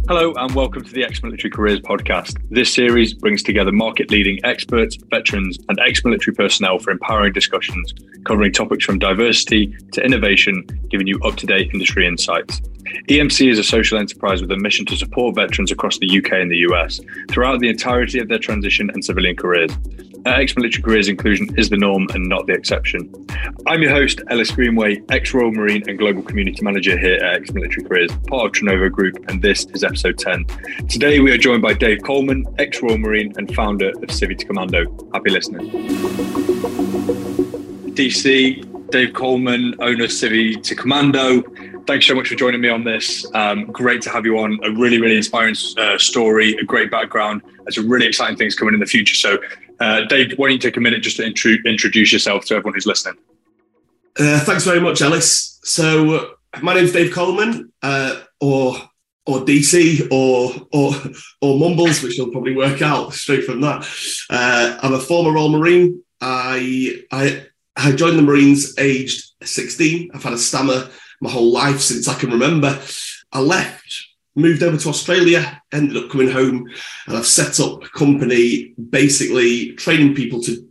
Hello and welcome to the Ex-Military Careers podcast. This series brings together market-leading experts, veterans and ex-military personnel for empowering discussions, covering topics from diversity to innovation, giving you up-to-date industry insights. EMC is a social enterprise with a mission to support veterans across the UK and the US throughout the entirety of their transition and civilian careers. At Ex-Military Careers, inclusion is the norm and not the exception. I'm your host, Ellis Greenway, ex-Royal Marine and Global Community Manager here at Ex-Military Careers, part of Trenovo Group, and this is episode 10. Today we are joined by Dave Coleman, ex-Royal Marine and founder of Civvy to Commando. Happy listening. DC, Dave Coleman, owner of Civvy to Commando. Thanks so much for joining me on this. Great to have you on. A really inspiring story, a great background. There's some really exciting things coming in the future. So, Dave, why don't you take a minute just to introduce yourself to everyone who's listening? Thanks very much, Ellis. So, my name's Dave Coleman, or DC, or Mumbles, which you'll probably work out straight from that. I'm a former Royal Marine. I joined the Marines aged 16. I've had a stammer my whole life since I can remember. I left, moved over to Australia, ended up coming home, and I've set up a company basically training people to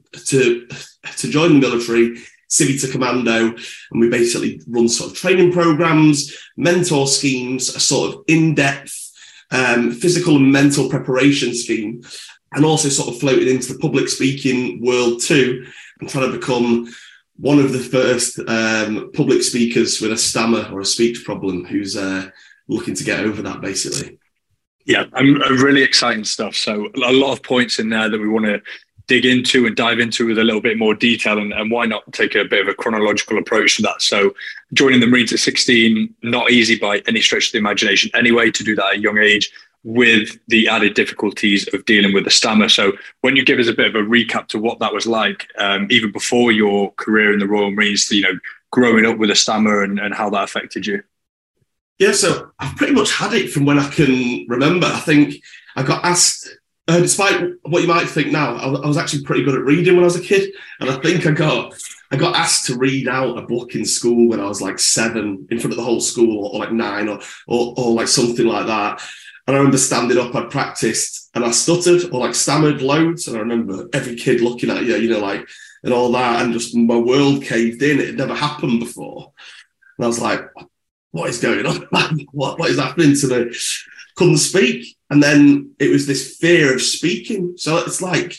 join the military, Civvy to Commando, and we basically run sort of training programs, mentor schemes, a sort of in-depth physical and mental preparation scheme, and also sort of floated into the public speaking world too. I'm trying to become one of the first public speakers with a stammer or a speech problem who's looking to get over that, basically. Yeah, really exciting stuff. So a lot of points in there that we want to dig into and dive into with a little bit more detail, and why not take a bit of a chronological approach to that. So joining the Marines at 16, not easy by any stretch of the imagination anyway, to do that at a young age, with the added difficulties of dealing with the stammer. So when you give us a bit of a recap to what that was like, even before your career in the Royal Marines, growing up with a stammer and how that affected you. Yeah, so I've pretty much had it from when I can remember. I think I got asked, despite what you might think now, I was actually pretty good at reading when I was a kid. And I think I got asked to read out a book in school when I was like 7 in front of the whole school, or like 9 or like something like that. And I remember standing up, I'd practiced, and I stuttered or like stammered loads. And I remember every kid looking at you, and all that. And just my world caved in. It had never happened before. And I was like, what is going on? What is happening to me? Couldn't speak. And then it was this fear of speaking. So it's like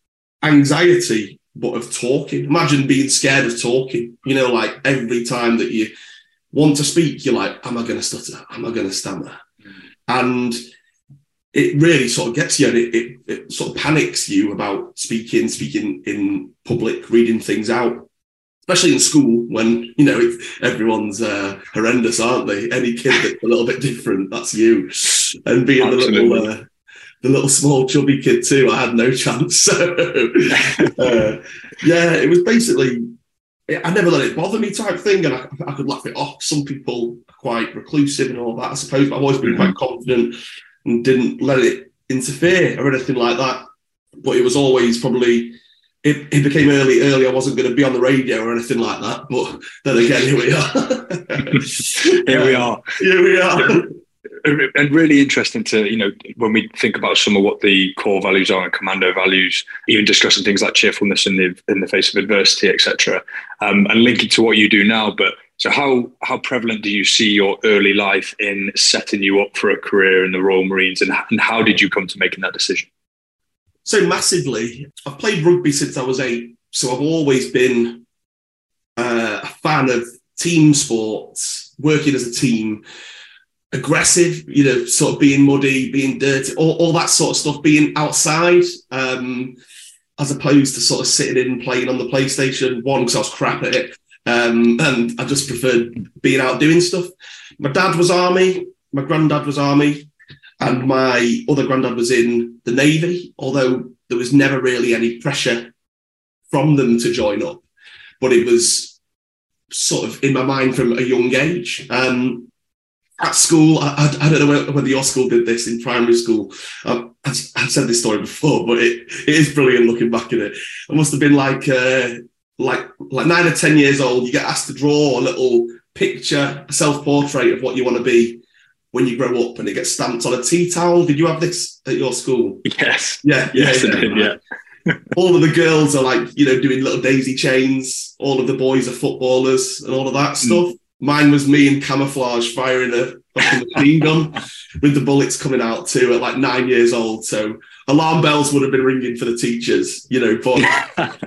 anxiety, but of talking. Imagine being scared of talking. Like every time that you want to speak, you're like, am I going to stutter? Am I going to stammer? And it really sort of gets you, and it sort of panics you about speaking in public, reading things out, especially in school when, everyone's horrendous, aren't they? Any kid that's a little bit different, that's you. And being the little small chubby kid too, I had no chance. So, it was basically, I never let it bother me type thing, and I could laugh it off. Some people are quite reclusive and all that, I suppose, but I've always been quite confident and didn't let it interfere or anything like that. But it was always probably, it became early. I wasn't going to be on the radio or anything like that. But then again, here we are. Here we are. And really interesting to, when we think about some of what the core values are and commando values, even discussing things like cheerfulness in the face of adversity, etc., and linking to what you do now. But so how prevalent do you see your early life in setting you up for a career in the Royal Marines, and how did you come to making that decision? So massively. I've played rugby since I was 8, so I've always been a fan of team sports, working as a team, aggressive, sort of being muddy, being dirty, all that sort of stuff, being outside, as opposed to sort of sitting in and playing on the PlayStation. One, because I was crap at it, and I just preferred being out doing stuff. My dad was Army, my granddad was Army, and my other granddad was in the Navy, although there was never really any pressure from them to join up. But it was sort of in my mind from a young age. At school, I don't know whether your school did this in primary school. I've said this story before, but it is brilliant looking back at it. I must have been like 9 or 10 years old. You get asked to draw a little picture, a self-portrait of what you want to be when you grow up and it gets stamped on a tea towel. Did you have this at your school? Yes. Yeah. Yes, I did, yeah. All of the girls are like, doing little daisy chains. All of the boys are footballers and all of that stuff. Mine was me in camouflage firing a fucking machine gun with the bullets coming out too at like 9 years old. So alarm bells would have been ringing for the teachers, but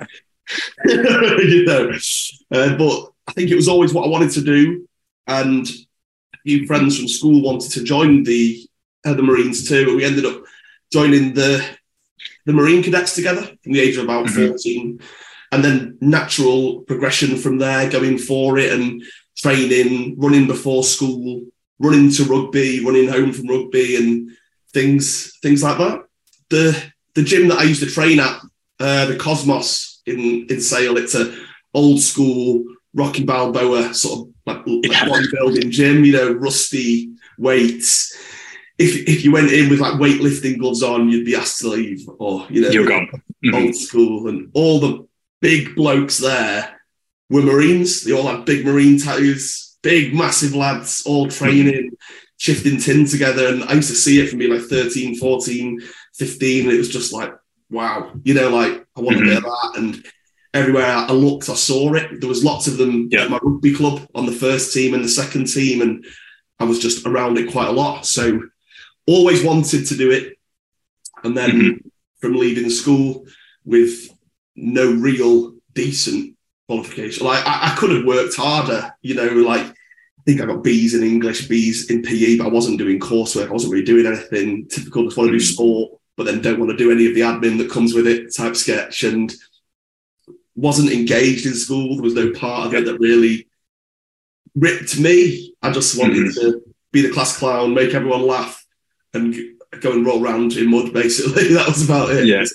but I think it was always what I wanted to do. And a few friends from school wanted to join the Marines too, but we ended up joining the Marine cadets together from the age of about 14, and then natural progression from there, going for it and training, running before school, running to rugby, running home from rugby, and things like that. The gym that I used to train at, the Cosmos in Sale, it's a old school Rocky Balboa sort of like bodybuilding gym, rusty weights. If you went in with like weightlifting gloves on, you'd be asked to leave, or you're gone. Old school. And all the big blokes there were Marines. They all had big Marine tattoos, big massive lads, all training, shifting tin together. And I used to see it from being like 13, 14, 15, and it was just like, wow, like I want a bit of that. And everywhere I looked, I saw it. There was lots of them at my rugby club on the first team and the second team, and I was just around it quite a lot. So always wanted to do it. And then from leaving school with no real decent qualification, like I could have worked harder, like I think I got B's in English, B's in PE, but I wasn't doing coursework. I wasn't really doing anything typical. Just want to do sport, but then don't want to do any of the admin that comes with it type sketch, and wasn't engaged in school. There was no part of it that really ripped me. I just wanted to be the class clown, make everyone laugh, and go and roll around in mud, basically. That was about it. Yeah.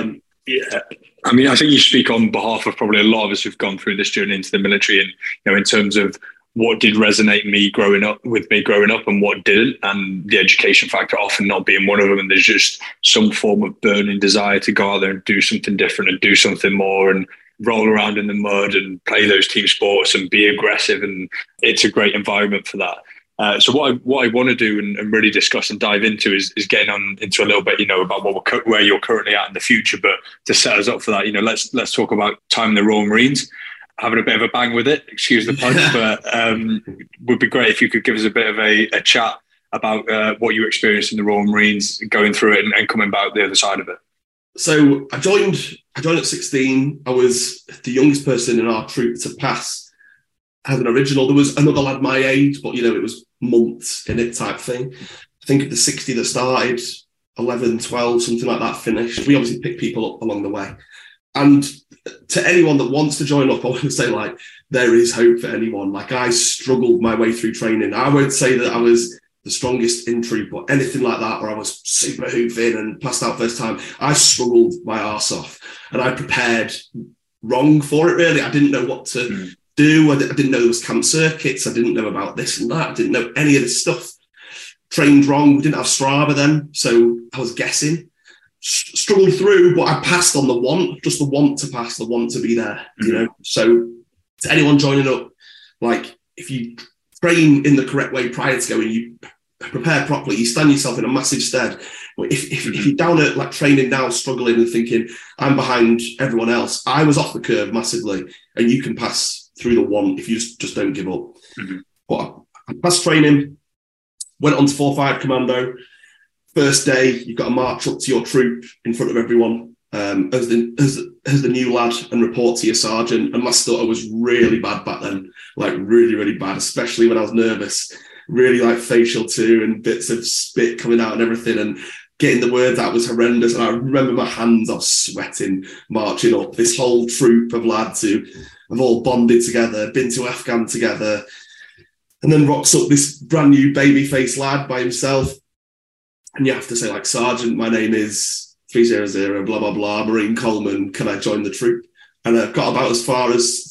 Yeah. I mean, I think you speak on behalf of probably a lot of us who've gone through this journey into the military, and, in terms of what did resonate with me growing up and what didn't, and the education factor often not being one of them. And there's just some form of burning desire to go out there and do something different and do something more and roll around in the mud and play those team sports and be aggressive. And it's a great environment for that. So what I want to do and really discuss and dive into is getting on into a little bit, about where you're currently at in the future. But to set us up for that, let's talk about time in the Royal Marines, having a bit of a bang with it. Excuse the pun, but would be great if you could give us a bit of a chat about what you experienced in the Royal Marines, going through it and coming back the other side of it. So I joined at 16. I was the youngest person in our troop to pass as an original. There was another lad my age, but it was months in it type thing. I think of the 60 that started, 11, 12, something like that finished. We obviously pick people up along the way. And to anyone that wants to join up, I want to say, like, there is hope for anyone. Like, I struggled my way through training. I won't say that I was the strongest in troop or anything like that, or I was super hoofing and passed out first time. I struggled my arse off, and I prepared wrong for it, really. I didn't know what to do. I didn't know there was camp circuits. I didn't know about this and that. I didn't know any of this stuff. Trained wrong. We didn't have Strava then, so I was guessing. Struggled through, but I passed on the want to pass, the want to be there, So to anyone joining up, like, if you train in the correct way prior to going, you prepare properly, you stand yourself in a massive stead. But if you're down at like training now, struggling and thinking, I'm behind everyone else, I was off the curve massively, and you can pass through the want if you just don't give up. But I passed training, went on to 4-5 Commando. First day, you've got to march up to your troop in front of everyone as the new lad and report to your sergeant. And my stutter was really bad back then, like really, really bad, especially when I was nervous. Really like facial too, and bits of spit coming out and everything, and getting the words out was horrendous. And I remember my hands, I was sweating, marching up this whole troop of lads who have all bonded together, been to Afghan together. And then rocks up this brand new baby-faced lad by himself. And you have to say, like, Sergeant, my name is 300, blah, blah, blah, Marine Coleman, can I join the troop? And I got about as far as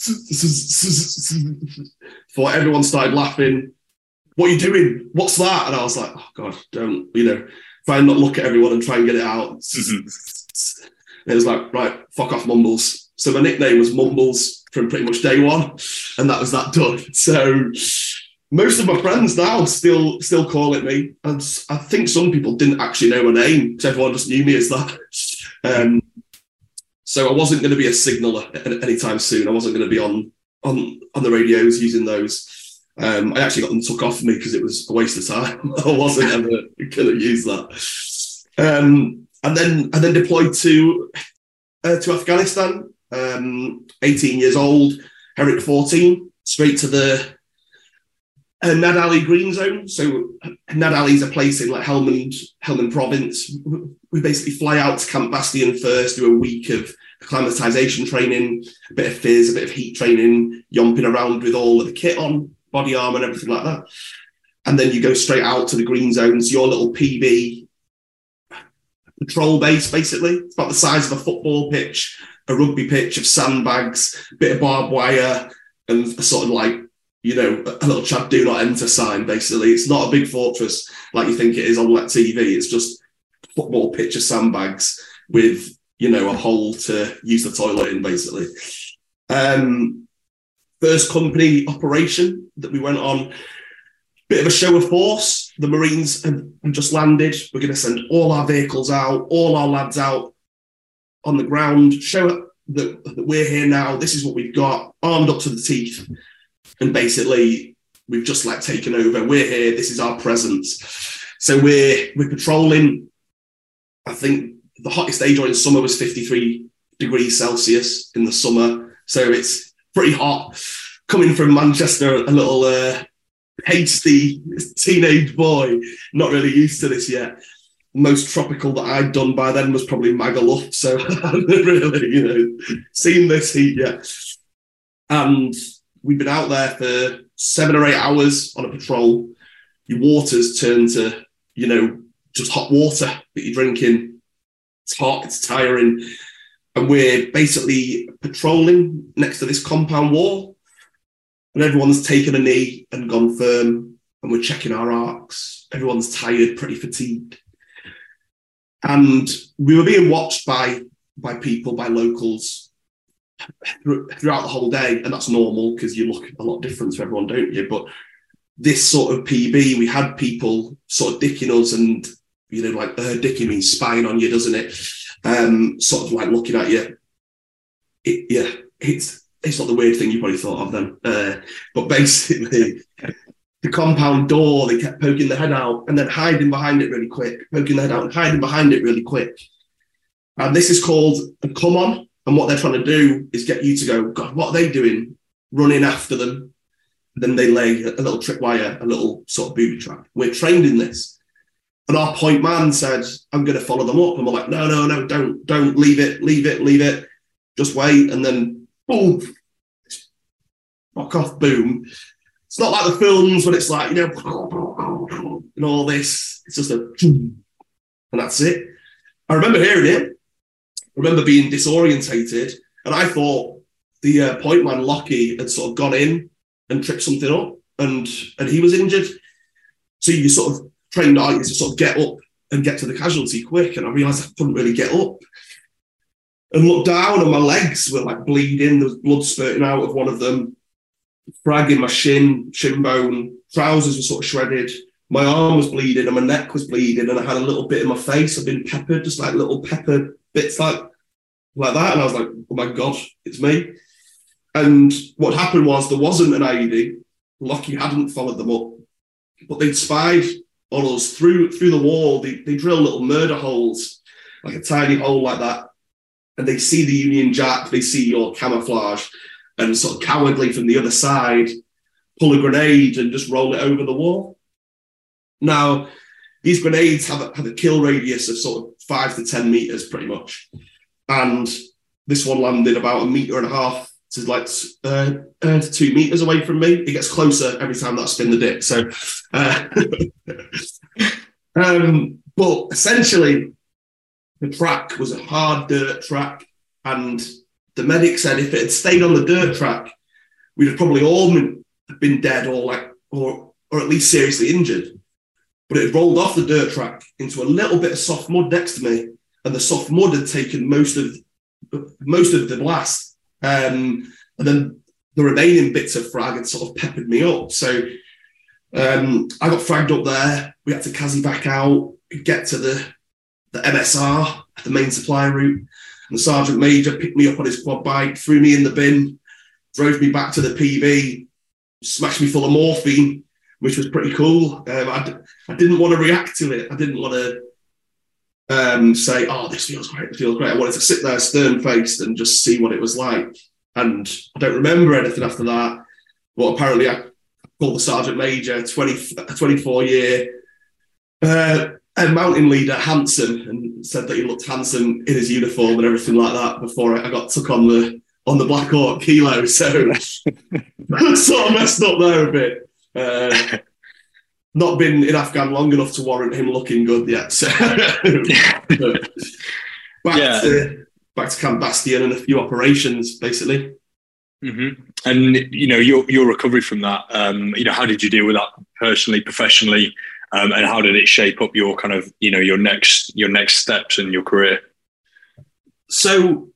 before everyone started laughing. What are you doing? What's that? And I was like, oh, God, don't, try and not look at everyone and try and get it out. And it was like, right, fuck off, Mumbles. So my nickname was Mumbles from pretty much day one. And that was that done. So most of my friends now still call it me, and I think some people didn't actually know my name because everyone just knew me as that. So I wasn't going to be a signaller anytime soon. I wasn't going to be on the radios using those. I actually got them took off me because it was a waste of time. I wasn't ever going to use that. And then deployed to Afghanistan. 18 years old, Herrick 14, straight to the Nad Ali Green Zone. So Nad Ali is a place in like Helmand province. We basically fly out to Camp Bastion first, do a week of acclimatization training, a bit of fizz, a bit of heat training, yomping around with all of the kit on, body armor and everything like that. And then you go straight out to the Green Zones, your little PB patrol base, basically. It's about the size of a football pitch, a rugby pitch of sandbags, a bit of barbed wire, and a sort of like, you know, a little Chad do not enter sign, basically. It's not a big fortress like you think it is on like TV. It's just a football pitch of sandbags with, you know, a hole to use the toilet in, basically. First company operation that we went on, bit of a show of force. The Marines have just landed. We're going to send all our vehicles out, all our lads out on the ground, show that we're here now. This is what we've got, armed up to the teeth. And basically, we've just like taken over. We're here. This is our presence. So we're patrolling. I think the hottest day during summer was 53 degrees Celsius in the summer. So it's pretty hot. Coming from Manchester, a little hasty teenage boy, not really used to this yet. Most tropical that I'd done by then was probably Magaluf. So I hadn't really, you know, seen this heat yet. And we've been out there for 7 or 8 hours on a patrol. Your water's turned to, you know, just hot water that you're drinking. It's hot, it's tiring. And we're basically patrolling next to this compound wall. And everyone's taken a knee and gone firm. And we're checking our arcs. Everyone's tired, pretty fatigued. And we were being watched by people, by locals throughout the whole day. And that's normal because you look a lot different to everyone, don't you? But this sort of PB, we had people sort of dicking us and, you know, like dicking means spying on you, doesn't it? Sort of like looking at you. It's not the weird thing you probably thought of then. But basically, the compound door, they kept poking their head out and then hiding behind it really quick, poking their head out and hiding behind it really quick. And this is called a come on. And what they're trying to do is get you to go, God, what are they doing? Running after them. Then they lay a little tripwire, a little sort of booby trap. We're trained in this. And our point man said, I'm going to follow them up. And we're like, no, don't, leave it. Just wait. And then, boom, fuck off, boom. It's not like the films when it's like, you know, and all this. It's just a, and that's it. I remember hearing it. I remember being disorientated. And I thought the point man, Lockie, had sort of gone in and tripped something up and he was injured. So you sort of trained out to sort of get up and get to the casualty quick. And I realised I couldn't really get up. And looked down and my legs were like bleeding. There was blood spurting out of one of them. Frag in my shin bone. Trousers were sort of shredded. My arm was bleeding and my neck was bleeding. And I had a little bit in my face. I'd been peppered, just like little pepper bits like that. And I was like, oh my God, it's me. And what happened was there wasn't an IED. Lockie hadn't followed them up. But they'd spied on us through the wall. They drill little murder holes, like a tiny hole like that. And they see the Union Jack, they see your camouflage, and sort of cowardly from the other side, pull a grenade and just roll it over the wall. Now, these grenades have a kill radius of sort of 5 to 10 meters, pretty much. And this one landed about 1.5 meters to like 2 meters away from me. It gets closer every time that I spin the dick. So, but essentially, the track was a hard dirt track, and the medic said if it had stayed on the dirt track, we'd have probably all been dead or at least seriously injured. But it had rolled off the dirt track into a little bit of soft mud next to me, and the soft mud had taken most of the blast. And then the remaining bits of frag had sort of peppered me up. So I got fragged up there. We had to Kazi back out, get to the MSR, the main supply route. And the Sergeant Major picked me up on his quad bike, threw me in the bin, drove me back to the PB, smashed me full of morphine, which was pretty cool. I didn't want to react to it. I didn't want to say, oh, this feels great, this feels great. I wanted to sit there stern-faced and just see what it was like. And I don't remember anything after that. But apparently I called the Sergeant Major, a 24-year mountain leader, handsome, and said that he looked handsome in his uniform and everything like that before I got took on the Black Hawk Kilo. So I sort of messed up there a bit. Not been in Afghan long enough to warrant him looking good yet. So back to Camp Bastion and a few operations, basically. Mm-hmm. And your recovery from that, how did you deal with that personally, professionally, and how did it shape up your kind of your next steps in your career? So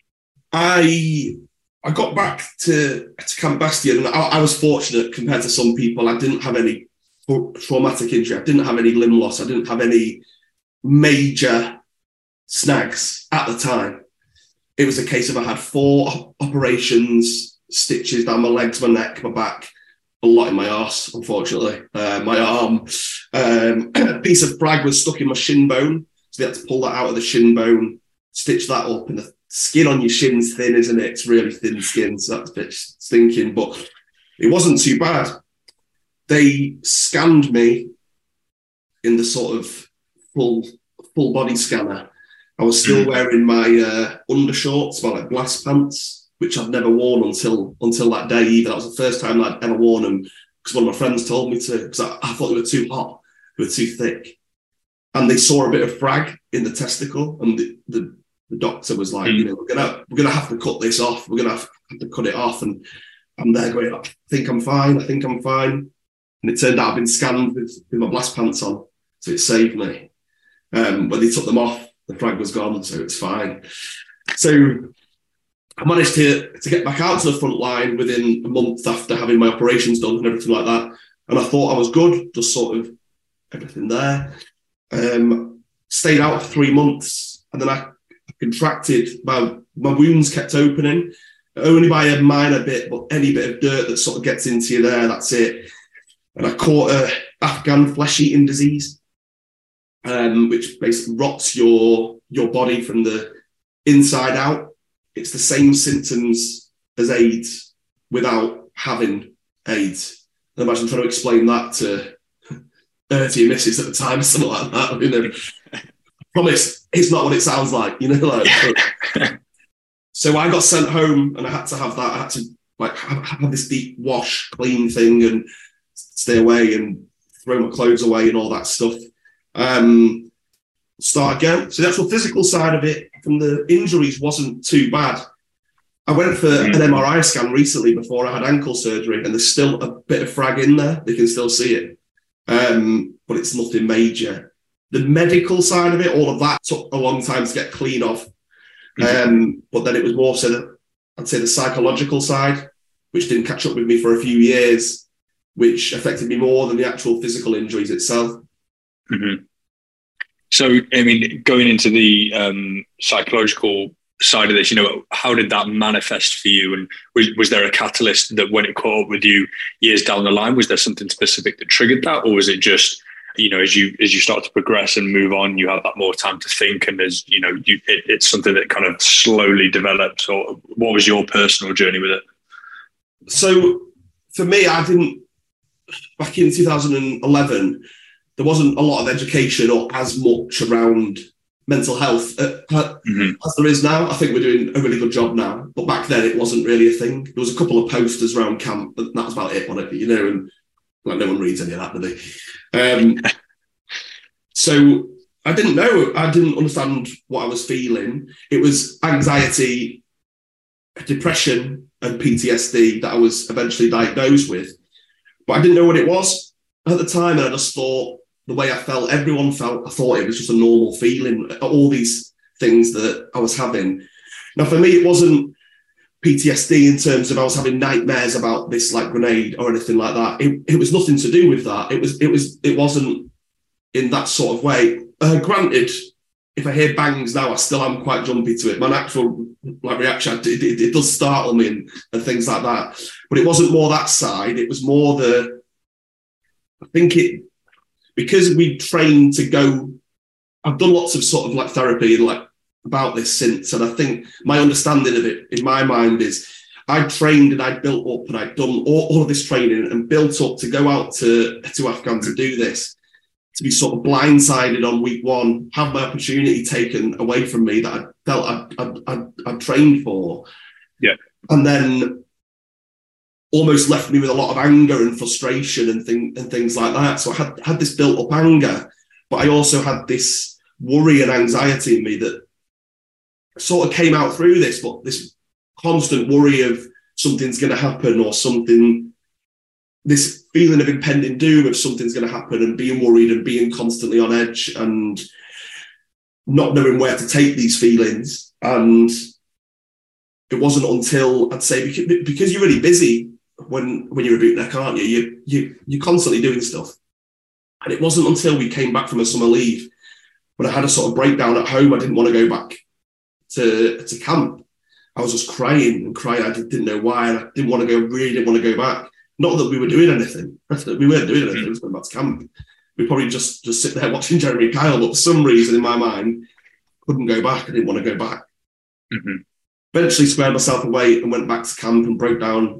I got back to Camp Bastion, and I was fortunate compared to some people. I didn't have any traumatic injury. I didn't have any limb loss. I didn't have any major snags at the time. It was a case of I had 4 operations, stitches down my legs, my neck, my back, a lot in my arse, unfortunately. My arm, a piece of frag was stuck in my shin bone, so they had to pull that out of the shin bone, stitch that up, and the skin on your shin's thin, isn't it? It's really thin skin, so that's a bit stinking, but it wasn't too bad. They scanned me in the sort of full body scanner. I was still wearing my undershorts, my blast pants, which I'd never worn until that day either. That was the first time I'd ever worn them because one of my friends told me to, because I thought they were too hot, they were too thick. And they saw a bit of frag in the testicle, and the doctor was like, we're gonna have to cut this off. We're gonna have to cut it off. And I'm there going, I think I'm fine. And it turned out I'd been scanned with my blast pants on, so it saved me. When they took them off, the frag was gone, so it's fine. So I managed to get back out to the front line within a month after having my operations done and everything like that. And I thought I was good, just sort of everything there. Stayed out for 3 months, and then I contracted. My wounds kept opening, only by a minor bit, but any bit of dirt that sort of gets into you there, that's it. And I caught a Afghan flesh-eating disease, which basically rots your body from the inside out. It's the same symptoms as AIDS without having AIDS. And imagine trying to explain that to your missus at the time, something like that. I promise it's not what it sounds like, So I got sent home, and I had to have that. I had to have this deep wash, clean thing, and stay away and throw my clothes away and all that stuff. Start again. So the actual physical side of it from the injuries wasn't too bad. I went for an MRI scan recently before I had ankle surgery, and there's still a bit of frag in there. They can still see it. But it's nothing major. The medical side of it, all of that took a long time to get clean off. But then it was more so I'd say the psychological side, which didn't catch up with me for a few years, which affected me more than the actual physical injuries itself. Mm-hmm. So, I mean, going into the psychological side of this, how did that manifest for you? And was there a catalyst that when it caught up with you years down the line, was there something specific that triggered that? Or was it just, as you start to progress and move on, you have that more time to think, and there's, it's something that kind of slowly develops? Or what was your personal journey with it? So for me, back in 2011, there wasn't a lot of education or as much around mental health as there is now. I think we're doing a really good job now, but back then it wasn't really a thing. There was a couple of posters around camp, but that was about it on it, and like no one reads any of that, do they? So I didn't know. I didn't understand what I was feeling. It was anxiety, depression, and PTSD that I was eventually diagnosed with, but I didn't know what it was at the time, and I just thought, the way I felt, everyone felt, I thought it was just a normal feeling, all these things that I was having. Now, for me, it wasn't PTSD in terms of I was having nightmares about this like grenade or anything like that. It was nothing to do with that. It wasn't in that sort of way. Granted, if I hear bangs now, I still am quite jumpy to it. My natural like reaction, it does startle me and things like that. But it wasn't more that side. It was more because we trained to go. I've done lots of sort of like therapy and like about this since, and I think my understanding of it in my mind is I trained and I built up and I'd done all of this training and built up to go out to Afghan to do this, to be sort of blindsided on week one, have my opportunity taken away from me that I felt I'd trained for. Yeah. And then almost left me with a lot of anger and frustration and things like that. So I had this built up anger, but I also had this worry and anxiety in me that sort of came out through this, but this constant worry of something's going to happen or something, this feeling of impending doom of something's going to happen and being worried and being constantly on edge and not knowing where to take these feelings. And it wasn't until, I'd say, because you're really busy when you're a bootneck, aren't you? You're constantly doing stuff. And it wasn't until we came back from a summer leave when I had a sort of breakdown at home. I didn't want to go back to camp. I was just crying. I didn't know why, and I really didn't want to go back. Not that we were doing anything. We weren't doing anything. We were going back to camp. We probably just sit there watching Jeremy Kyle, but for some reason in my mind, couldn't go back. I didn't want to go back. Mm-hmm. Eventually squared myself away and went back to camp and broke down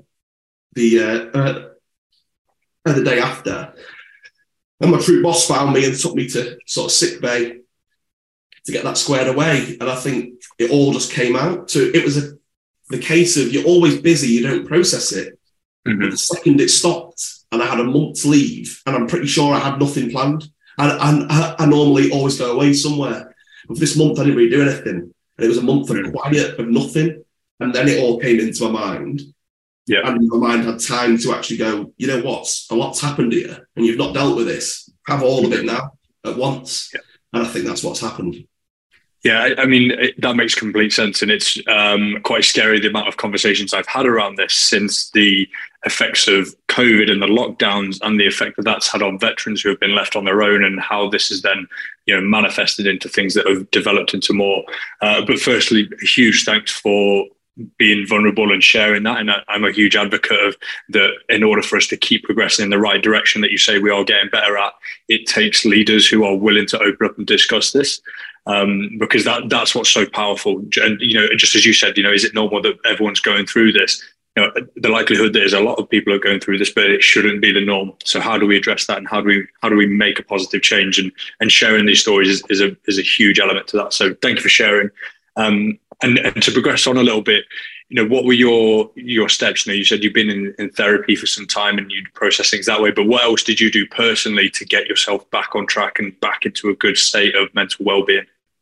the day after. And my troop boss found me and took me to sort of sick bay to get that squared away. And I think it all just came out. So it was the case of you're always busy, you don't process it. Mm-hmm. But the second it stopped and I had a month's leave, and I'm pretty sure I had nothing planned. And I normally always go away somewhere. But this month I didn't really do anything. And it was a month of quiet, of nothing. And then it all came into my mind. Yeah. And my mind had time to actually go, you know what, a lot's happened here and you've not dealt with this. Have all of it now at once. Yeah. And I think that's what's happened. Yeah, I mean, that makes complete sense. And it's quite scary, the amount of conversations I've had around this since the effects of COVID and the lockdowns and the effect that that's had on veterans who have been left on their own, and how this is then, manifested into things that have developed into more. But firstly, a huge thanks for being vulnerable and sharing that. And I'm a huge advocate of that. In order for us to keep progressing in the right direction that you say we are getting better at, it takes leaders who are willing to open up and discuss this. Because that's what's so powerful. And, just as you said, is it normal that everyone's going through this? The likelihood that there's a lot of people are going through this, but it shouldn't be the norm. So how do we address that, and how do we make a positive change? And sharing these stories is a huge element to that. So thank you for sharing. And to progress on a little bit, what were your steps? You said you've been in therapy for some time and you'd process things that way, but what else did you do personally to get yourself back on track and back into a good state of mental well-being?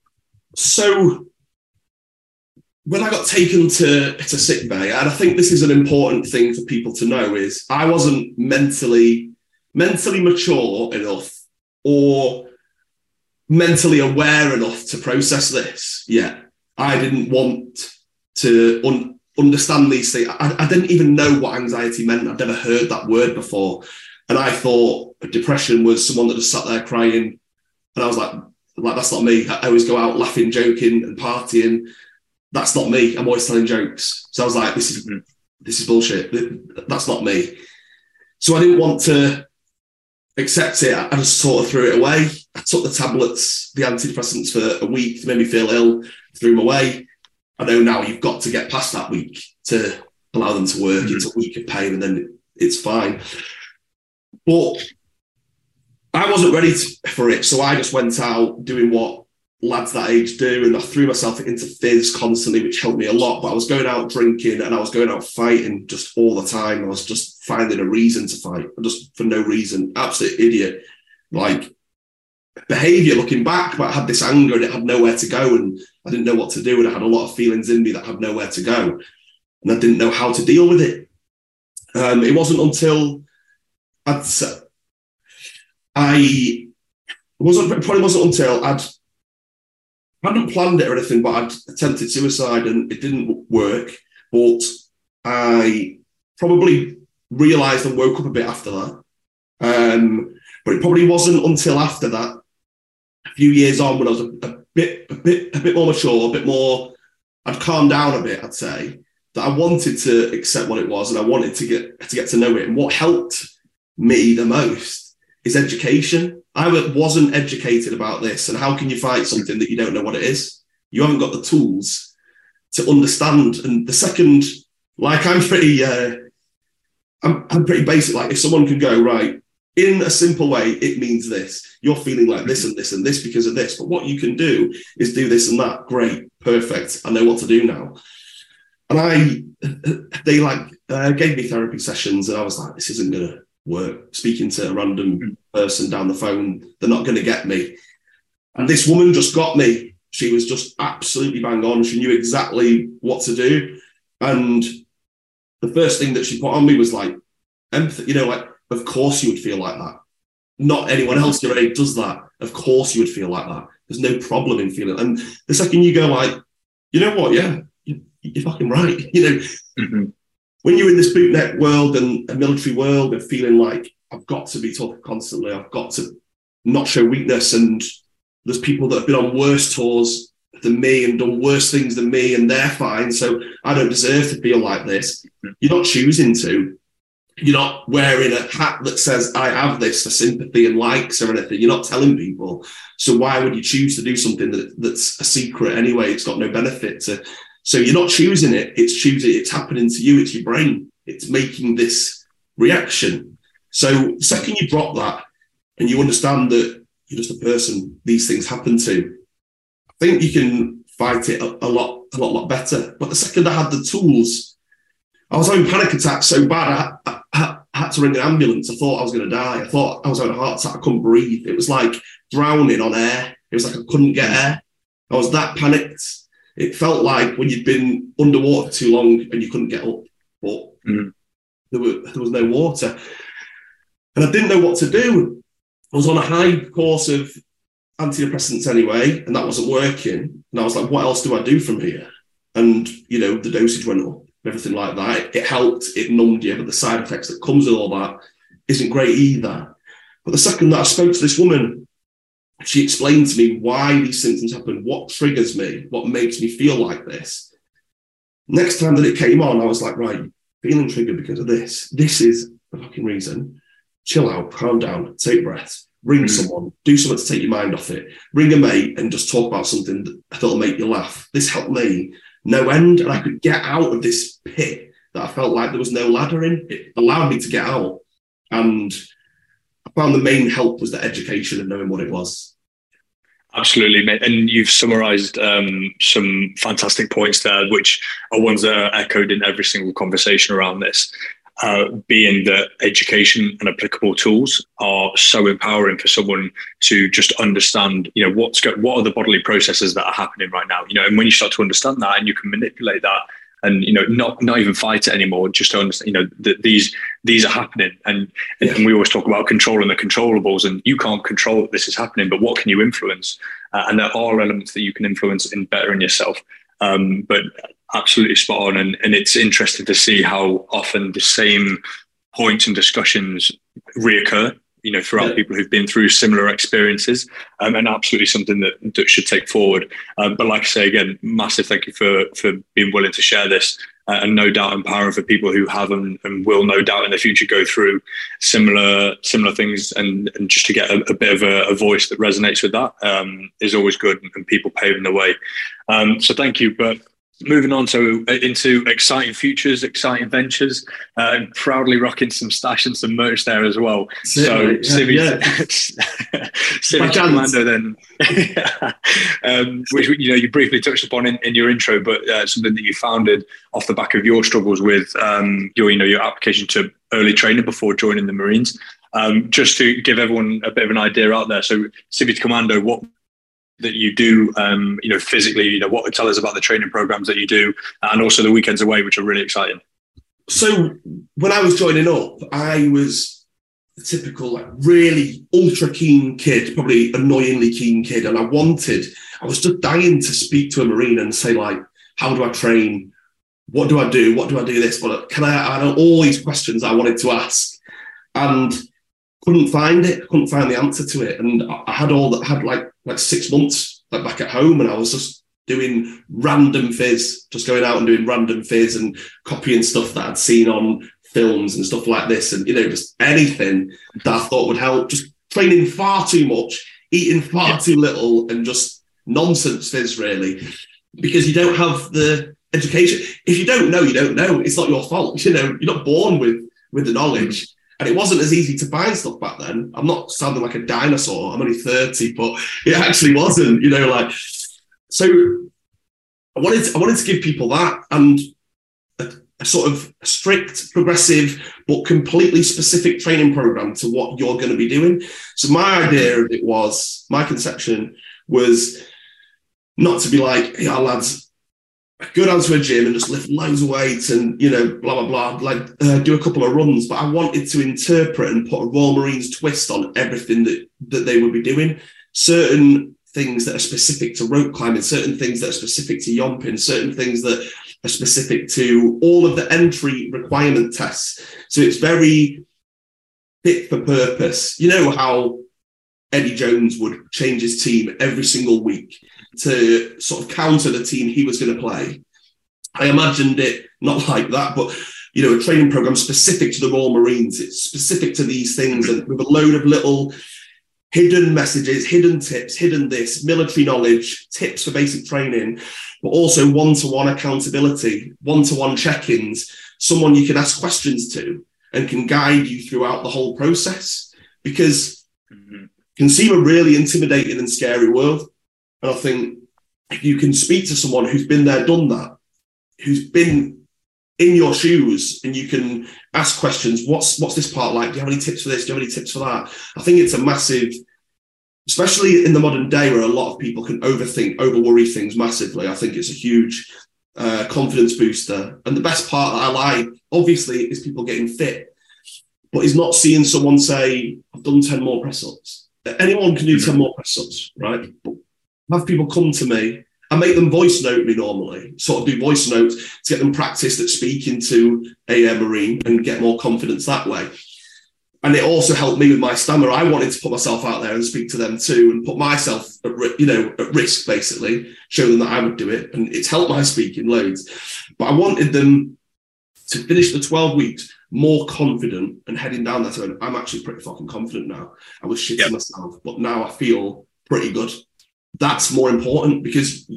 So when I got taken to sick bay, and I think this is an important thing for people to know, is I wasn't mentally mature enough or mentally aware enough to process this yet. I didn't want to understand these things. I didn't even know what anxiety meant. I'd never heard that word before. And I thought depression was someone that just sat there crying. And I was like, that's not me. I always go out laughing, joking and partying. That's not me. I'm always telling jokes. So I was like, this is bullshit. That's not me. So I didn't want to accept it. I just sort of threw it away. I took the tablets, the antidepressants for a week to make me feel ill, threw them away. I know now you've got to get past that week to allow them to work. It's a week of pain and then it's fine. But I wasn't ready for it. So I just went out doing what lads that age do, and I threw myself into fizz constantly, which helped me a lot. But I was going out drinking and I was going out fighting just all the time. I was just finding a reason to fight, just for no reason. Absolute idiot. Like behaviour looking back, but I had this anger and it had nowhere to go, and I didn't know what to do, and I had a lot of feelings in me that had nowhere to go, and I didn't know how to deal with it. It wasn't until I hadn't planned it or anything, but I'd attempted suicide and it didn't work. but I probably realised and woke up a bit after that. But it probably wasn't until after that, a few years on, when I was a bit more mature, a bit more, I'd calmed down a bit, I'd say, that I wanted to accept what it was, and I wanted to get to know it. And what helped me the most is education. I wasn't educated about this, and how can you fight something that you don't know what it is? You haven't got the tools to understand. And the second, like, I'm pretty basic. Like, if someone can go, right, in a simple way, it means this. You're feeling like this and this and this because of this. But what you can do is do this and that. Great, perfect. I know what to do now. And they gave me therapy sessions, and I was like, this isn't going to work. Speaking to a random person down the phone, they're not going to get me. And this woman just got me. She was just absolutely bang on. She knew exactly what to do. And the first thing that she put on me was like empathy. Like, of course you would feel like that. Not anyone else your age does that. Of course you would feel like that. There's no problem in feeling. And the second you go like, you know what? Yeah, you're fucking right. When you're in this bootneck world and a military world and feeling like I've got to be tough constantly, I've got to not show weakness, and there's people that have been on worse tours than me and done worse things than me, and they're fine, so I don't deserve to feel like this. You're not choosing to. You're not wearing a hat that says, I have this for sympathy and likes or anything. You're not telling people. So why would you choose to do something that's a secret anyway? It's got no benefit to. So you're not choosing it. It's happening to you. It's your brain. It's making this reaction. So the second you drop that and you understand that you're just a person these things happen to, I think you can fight it a lot better. But the second I had the tools, I was having panic attacks so bad, I had to ring an ambulance. I thought I was going to die. I thought I was having a heart attack. I couldn't breathe. It was like drowning on air. It was like I couldn't get air. I was that panicked. It felt like when you'd been underwater too long and you couldn't get up, but there was no water. And I didn't know what to do. I was on a high course of antidepressants anyway, and that wasn't working. And I was like, what else do I do from here? And, the dosage went up. Everything like that. It helped, it numbed you, but the side effects that comes with all that isn't great either. But the second that I spoke to this woman, she explained to me why these symptoms happen, what triggers me, what makes me feel like this. Next time that it came on, I was like, right, feeling triggered because of this. This is the fucking reason. Chill out, calm down, take breaths, ring someone, do something to take your mind off it. Ring a mate and just talk about something that'll make you laugh. This helped me no end, and I could get out of this pit that I felt like there was no ladder in. It allowed me to get out, and I found the main help was the education and knowing what it was. Absolutely, mate. And you've summarised some fantastic points there, which are ones that are echoed in every single conversation around this. Being that education and applicable tools are so empowering for someone to just understand, what are the bodily processes that are happening right now, and when you start to understand that and you can manipulate that and, not even fight it anymore, just to understand, that these are happening. And we always talk about controlling the controllables, and you can't control that this is happening, but what can you influence? And there are elements that you can influence in bettering yourself. But absolutely spot on, and it's interesting to see how often the same points and discussions reoccur, throughout people who've been through similar experiences, and absolutely something that should take forward. But like I say, again, massive thank you for being willing to share this, and no doubt empowering for people who have and will no doubt in the future go through similar things, and just to get a bit of a voice that resonates with that is always good, and people paving the way. So thank you. But moving on into exciting futures, exciting ventures, and proudly rocking some stash and some merch there as well. So Civic Commando then, which you briefly touched upon in your intro, but something that you founded off the back of your struggles with your application to early training before joining the Marines. Just to give everyone a bit of an idea out there, so Civic Commando, what that you do, physically, tell us about the training programs that you do, and also the weekends away, which are really exciting. So when I was joining up, I was the typical, really ultra keen kid, probably annoyingly keen kid. And I was just dying to speak to a Marine and say, how do I train? what do I do? What do I do this? But I had all these questions I wanted to ask and couldn't find it. Couldn't find the answer to it. And I had like 6 months back at home, and I was just doing random phys, just going out and doing random phys and copying stuff that I'd seen on films and stuff like this. And, just anything that I thought would help, just training far too much, eating far too little, and just nonsense phys, really, because you don't have the education. If you don't know, you don't know. It's not your fault. You're not born with the knowledge. And it wasn't as easy to find stuff back then. I'm not sounding like a dinosaur. I'm only 30, but it actually wasn't, So I wanted to give people that, and a sort of strict, progressive, but completely specific training program to what you're going to be doing. So my idea of it was, my conception was not to be like, yeah, lads, go down to a gym and just lift loads of weights and, blah, blah, blah, do a couple of runs. But I wanted to interpret and put a Royal Marines twist on everything that they would be doing. Certain things that are specific to rope climbing, certain things that are specific to yomping, certain things that are specific to all of the entry requirement tests. So it's very fit for purpose. You know how Eddie Jones would change his team every single week to sort of counter the team he was going to play. I imagined it not like that, but, a training program specific to the Royal Marines. It's specific to these things, and with a load of little hidden messages, hidden tips, hidden this, military knowledge, tips for basic training, but also one-to-one accountability, one-to-one check-ins, someone you can ask questions to and can guide you throughout the whole process. Because it can seem a really intimidating and scary world. And I think if you can speak to someone who's been there, done that, who's been in your shoes, and you can ask questions, what's this part like? Do you have any tips for this? Do you have any tips for that? I think it's a massive, especially in the modern day where a lot of people can over-worry things massively. I think it's a huge confidence booster. And the best part that I like, obviously, is people getting fit, but is not seeing someone say, I've done 10 more press-ups. Anyone can do 10 more press-ups, right? But have people come to me. I make them voice note me normally, sort of do voice notes to get them practiced at speaking to a Marine and get more confidence that way. And it also helped me with my stamina. I wanted to put myself out there and speak to them too, and put myself at risk, basically, show them that I would do it. And it's helped my speaking loads. But I wanted them to finish the 12 weeks more confident and heading down that road. I'm actually pretty fucking confident now. I was shitting myself, but now I feel pretty good. That's more important, because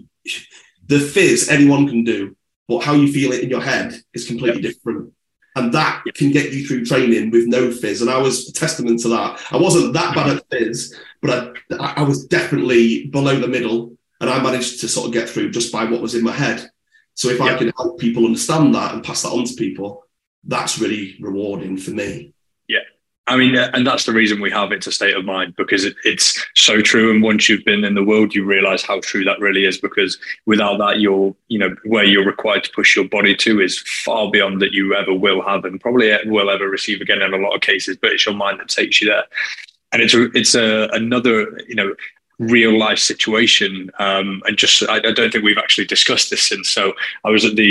the phys anyone can do, but how you feel it in your head is completely different. And that can get you through training with no phys. And I was a testament to that. I wasn't that bad at phys, but I was definitely below the middle, and I managed to sort of get through just by what was in my head. So if I can help people understand that and pass that on to people, that's really rewarding for me. Yeah. I mean, and that's the reason we have It's a State of Mind, because it's so true. And once you've been in the world, you realize how true that really is, because without that, where you're required to push your body to is far beyond that you ever will have, and probably will ever receive again in a lot of cases, but it's your mind that takes you there. And it's another, real life situation. And just, I don't think we've actually discussed this since. So I was at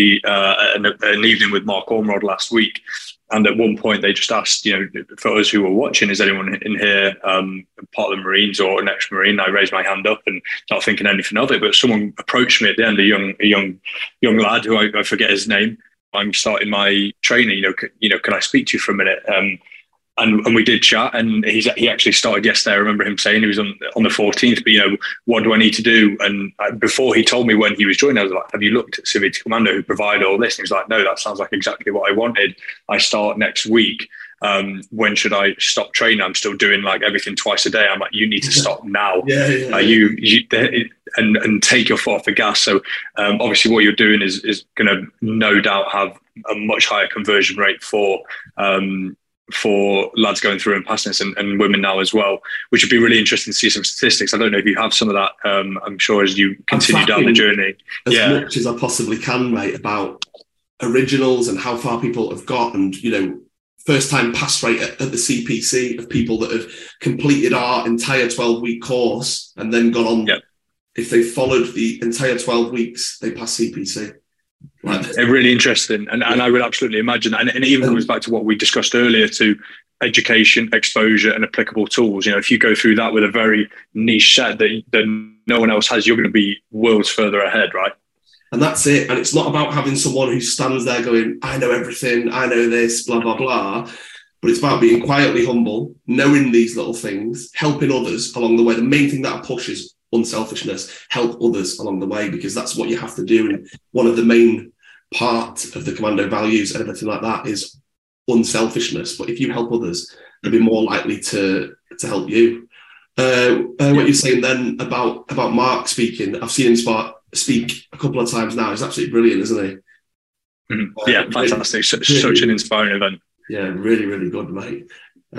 an evening with Mark Ormerod last week. And at one point they just asked, for us who were watching, is anyone in here part of the Marines or an ex-Marine? I raised my hand up and not thinking anything of it, but someone approached me at the end, a young lad who I forget his name. I'm starting my training, can I speak to you for a minute? And we did chat, and he actually started yesterday. I remember him saying he was on the 14th, but what do I need to do? And before he told me when he was joining, I was like, have you looked at Civility Commando who provide all this? And he was like, no, that sounds like exactly what I wanted. I start next week. When should I stop training? I'm still doing like everything twice a day. I'm like, you need to stop now. And take your foot off the gas. So obviously what you're doing is going to no doubt have a much higher conversion rate for lads going through and passing this, and women now as well, which would be really interesting to see some statistics. I don't know if you have some of that. I'm sure as you continue down the journey. As much as I possibly can, mate, about originals and how far people have got, and, first time pass rate at the CPC of people that have completed our entire 12-week course and then gone on. If they followed the entire 12 weeks, they pass CPC. Really interesting. And I would absolutely imagine, and it even goes back to what we discussed earlier, to education, exposure, and applicable tools. If you go through that with a very niche set that no one else has, you're going to be worlds further ahead, right? And that's it. And it's not about having someone who stands there going, I know everything, I know this, blah, blah, blah. But it's about being quietly humble, knowing these little things, helping others along the way. The main thing that I push is unselfishness. Help others along the way, because that's what you have to do. And one of the main parts of the Commando values and everything like that is unselfishness. But if you help others, they'll be more likely to help you. What you're saying then about Mark speaking, I've seen him speak a couple of times now. He's absolutely brilliant, isn't he? Mm-hmm. Yeah, fantastic. Such an inspiring event. Yeah, really, really good, mate.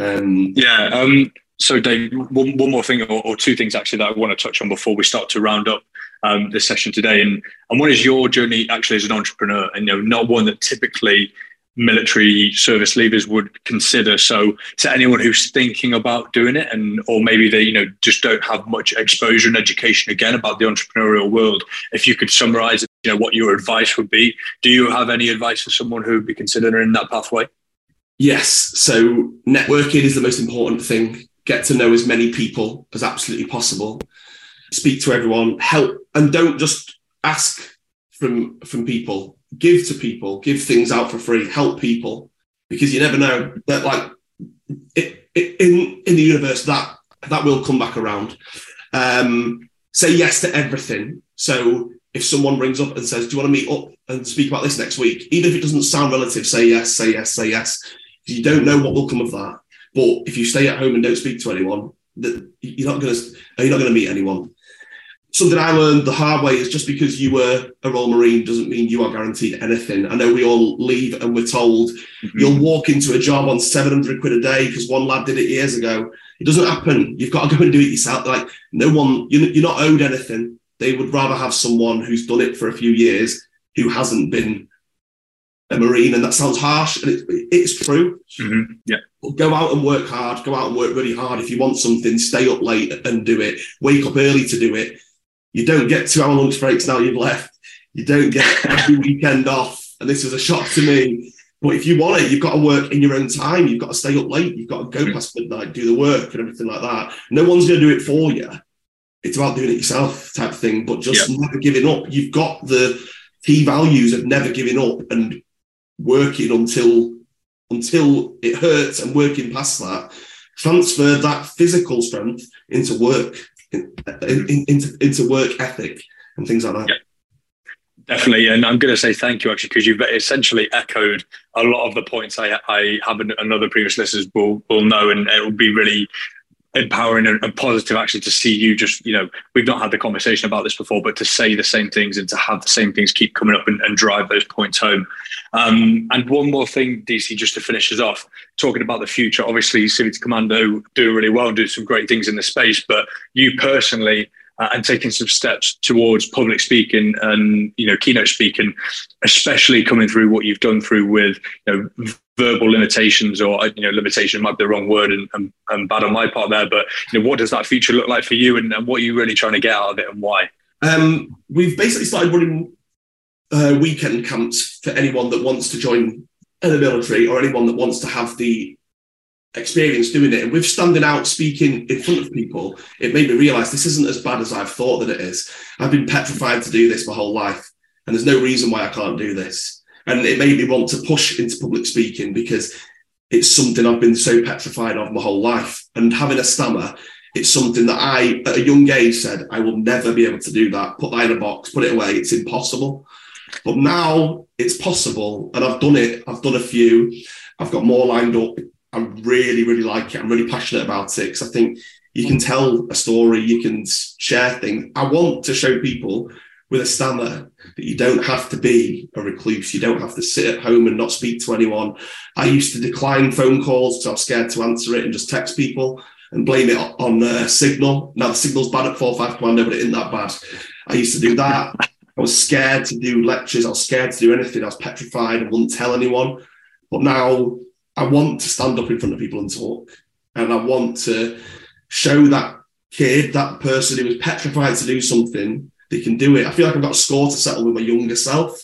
So Dave, one more thing, or two things actually, that I want to touch on before we start to round up this session today. And what is your journey actually as an entrepreneur? And not one that typically military service leavers would consider. So to anyone who's thinking about doing it, or maybe they just don't have much exposure and education again about the entrepreneurial world, if you could summarize what your advice would be. Do you have any advice for someone who would be considering that pathway? Yes. So networking is the most important thing. Get to know as many people as absolutely possible. Speak to everyone, help, and don't just ask from people. Give to people, give things out for free, help people, because you never know that in the universe that will come back around. Say yes to everything. So if someone rings up and says, do you want to meet up and speak about this next week? Even if it doesn't sound relative, say yes, say yes, say yes. You don't know what will come of that. But if you stay at home and don't speak to anyone, you're not going to meet anyone. Something I learned the hard way is just because you were a Royal Marine doesn't mean you are guaranteed anything. I know we all leave and we're told you'll walk into a job on 700 quid a day because one lad did it years ago. It doesn't happen. You've got to go and do it yourself. Like no one, you're not owed anything. They would rather have someone who's done it for a few years who hasn't been a Marine. And that sounds harsh, and it's true. Mm-hmm. Yeah. Go out and work hard. Go out and work really hard. If you want something, stay up late and do it. Wake up early to do it. You don't get 2 hour lunch breaks now you've left. You don't get every weekend off. And this was a shock to me. But if you want it, you've got to work in your own time. You've got to stay up late. You've got to go past midnight, do the work and everything like that. No one's going to do it for you. It's about doing it yourself type thing, but just never giving up. You've got the key values of never giving up and working until it hurts and working past that. Transfer that physical strength into work, into work ethic and things like that. Yeah, definitely. And I'm going to say thank you actually, because you've essentially echoed a lot of the points I have and other previous listeners will know, and it will be really empowering and positive actually to see you just, we've not had the conversation about this before, but to say the same things and to have the same things keep coming up and drive those points home. And one more thing, DC, just to finish us off, talking about the future, obviously Civitas Commando doing really well and doing some great things in the space, but you personally and taking some steps towards public speaking and, keynote speaking, especially coming through what you've done through with, verbal limitations, or, limitation might be the wrong word and bad on my part there, but, what does that future look like for you, and what are you really trying to get out of it, and why? We've basically started running weekend camps for anyone that wants to join in the military, or anyone that wants to have the experience doing it. And with standing out speaking in front of people, it made me realise this isn't as bad as I've thought that it is. I've been petrified to do this my whole life, and there's no reason why I can't do this. And it made me want to push into public speaking because it's something I've been so petrified of my whole life. And having a stammer, it's something that I, at a young age, said, I will never be able to do that. Put that in a box, put it away. It's impossible. But now it's possible. And I've done it. I've done a few. I've got more lined up. I really, really like it. I'm really passionate about it because I think you can tell a story. You can share things. I want to show people with a stammer that you don't have to be a recluse. You don't have to sit at home and not speak to anyone. I used to decline phone calls because I was scared to answer it and just text people and blame it on Signal. Now the Signal's bad at 4-5 Commando, but it isn't that bad. I used to do that. I was scared to do lectures. I was scared to do anything. I was petrified. I wouldn't tell anyone. But now I want to stand up in front of people and talk. And I want to show that kid, that person who was petrified to do something, they can do it. I feel like I've got a score to settle with my younger self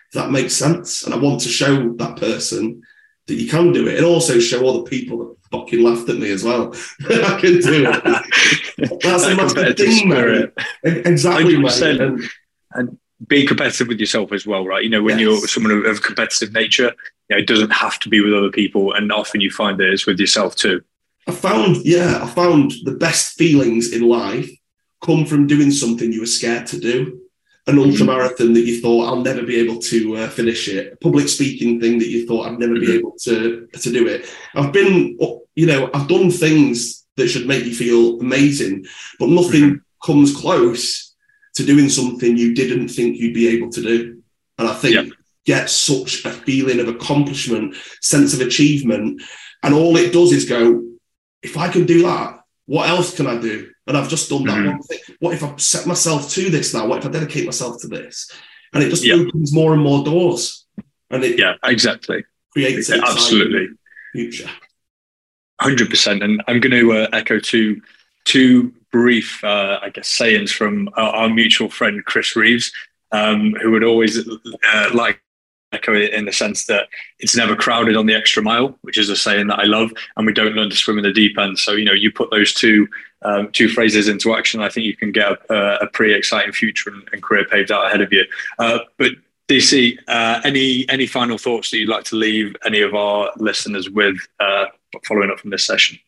if that makes sense. And I want to show that person that you can do it, and also show all the people that fucking laughed at me as well. I can do it. That's a massive thing, mate. Exactly, 100%. Mate. And being competitive with yourself as well, right? You know, when you're someone of a competitive nature, you know, it doesn't have to be with other people, and often you find that it's with yourself too. I found the best feelings in life come from doing something you were scared to do. An ultra marathon that you thought, I'll never be able to finish it. A public speaking thing that you thought I'd never be able to do it. I've done things that should make you feel amazing, but nothing comes close to doing something you didn't think you'd be able to do. And I think get such a feeling of accomplishment, sense of achievement. And all it does is go, if I can do that, what else can I do? And I've just done that one thing. What if I set myself to this now? What if I dedicate myself to this? And it just opens more and more doors. And it exactly creates an absolutely future. 100%. And I'm going to echo two brief, sayings from our mutual friend Chris Reeves, who would always echo it in the sense that it's never crowded on the extra mile, which is a saying that I love, and we don't learn to swim in the deep end. So, you know, you put those two phrases into action, I think you can get a pretty exciting future and career paved out ahead of you. But DC, any final thoughts that you'd like to leave any of our listeners with following up from this session?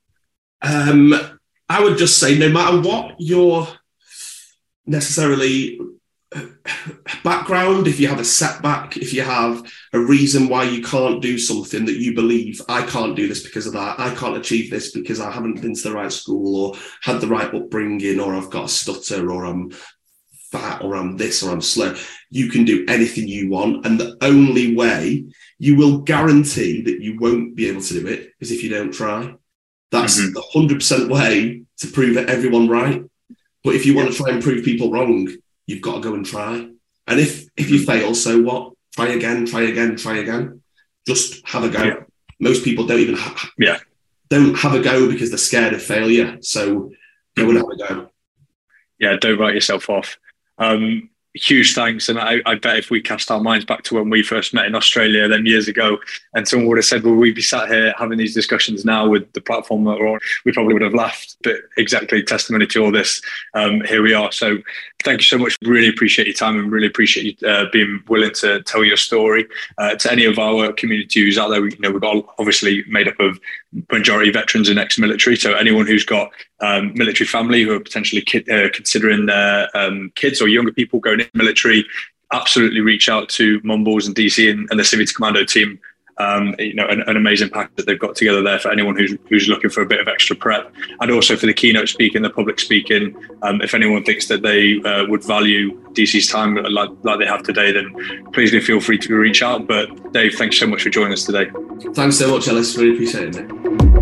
I would just say, no matter what your necessarily background, if you have a setback, if you have a reason why you can't do something that you believe, I can't do this because of that, I can't achieve this because I haven't been to the right school or had the right upbringing, or I've got a stutter, or I'm fat, or I'm this, or I'm slow. You can do anything you want, and the only way you will guarantee that you won't be able to do it is if you don't try. That's the 100% way to prove everyone right. But if you want to try and prove people wrong, you've got to go and try. And if you fail, so what? Try again. Just have a go. Yeah. Most people don't even don't have a go because they're scared of failure. So go and have a go. Yeah, don't write yourself off. Huge thanks. And I bet if we cast our minds back to when we first met in Australia then years ago, and someone would have said, well, we'd be sat here having these discussions now with the platform that we're on, we probably would have laughed. But exactly, testimony to all this, here we are. So thank you so much. Really appreciate your time, and really appreciate you being willing to tell your story. To any of our community who's out there, we've got obviously made up of majority veterans and ex-military. So anyone who's got military family who are potentially considering their kids or younger people going into military, absolutely reach out to Mumbles and DC and the Civita Commando team. An amazing pack that they've got together there for anyone who's looking for a bit of extra prep, and also for the keynote speaking, the public speaking. If anyone thinks that they would value DC's time like they have today, then please do feel free to reach out. But Dave, thanks so much for joining us today. Thanks so much, Ellis. Really appreciate it.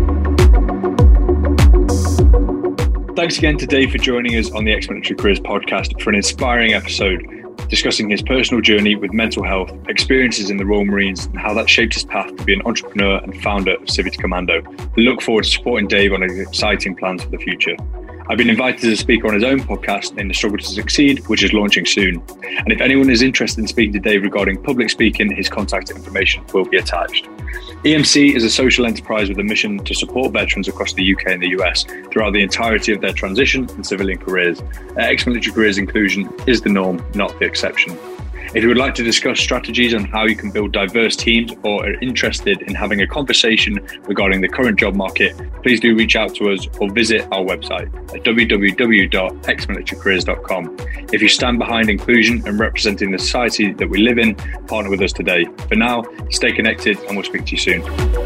Thanks again to Dave for joining us on the Ex-Military Careers podcast for an inspiring episode, discussing his personal journey with mental health, experiences in the Royal Marines, and how that shaped his path to be an entrepreneur and founder of Civita Commando. We look forward to supporting Dave on his exciting plans for the future. I've been invited to speak on his own podcast in The Struggle to Succeed, which is launching soon. And if anyone is interested in speaking to Dave regarding public speaking, his contact information will be attached. EMC is a social enterprise with a mission to support veterans across the UK and the US throughout the entirety of their transition and civilian careers. Ex-military careers inclusion is the norm, not the exception. If you would like to discuss strategies on how you can build diverse teams, or are interested in having a conversation regarding the current job market, please do reach out to us or visit our website at www.exmilitarycareers.com. If you stand behind inclusion and representing the society that we live in, partner with us today. For now, stay connected and we'll speak to you soon.